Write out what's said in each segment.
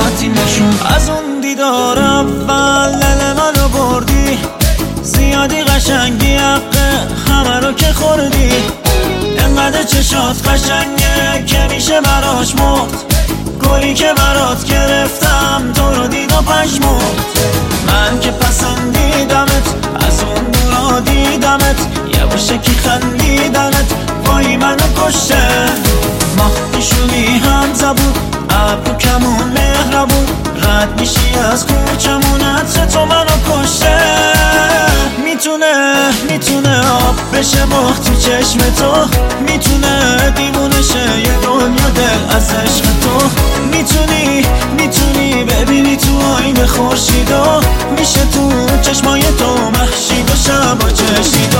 راحتی نشون. از اون دیدار اول دل منو بردی، زیادی قشنگی حقه همه رو که خوردی. انقدر چشات قشنگه که میشه براش مرد، گلی که برات گرفتم تو رو دید و پشمرد. من که پسندیدمت از اون دورا دیدمت، یه باشکی خندیدنت وای منو کشته. ماه پیشونی هم زبون، ابرو کمون مهربون، رد میشی از کوچمونت تو منو کشته. میتونه آب بشه ماه تو چشم تو، میتونه دیوونه شه یه دنیا دل از عشق تو. میتونی ببینی تو آینه خورشیدو، میشه تو چشمای تو مهشید و شبا چشیدو.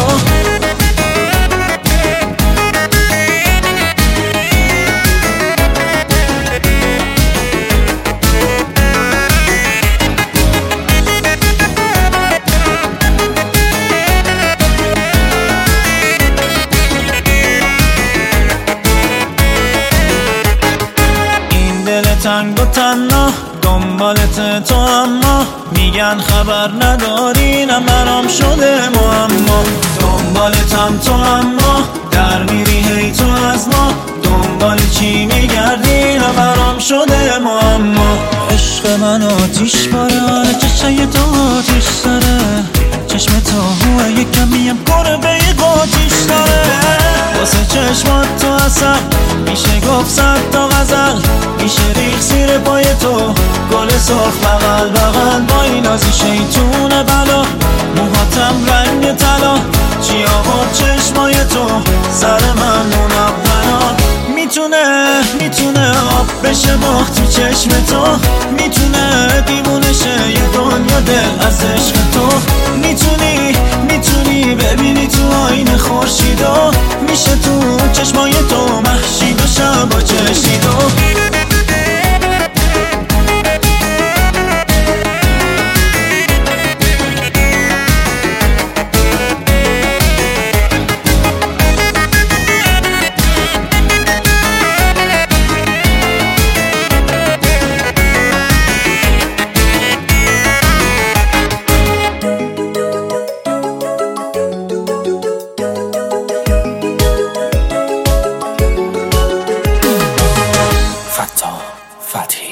تنگ و تنها دنبالت تو، اما میگن خبر نداری نه برام شده معما. دنبالتم تو اما در میری هی تو از ما، دنبال چی میگردی نه برام شده معما. عشق من آتیش باره، چشای تو آتیش داره، چشم تو هوه یکمیم گربه قاتیش داره. واسه چشمات تو اصل میشه گفت صد تا غزل، میشه ریخ زیر پای تو گل سرخ بغل بغل. با این نازی شیطون بلا، موهاتم رنگ طلا، چی آورد چشمای تو سر من منونا. میتونه آب بشه ماه تو چشم تو، میتونه دیوونه شه یه دنیا دل از عشق تو. میتونی ببینی تو آینه خورشیدو، میشه تو چشمای تو مهشید و شبا چشیدو. فتحی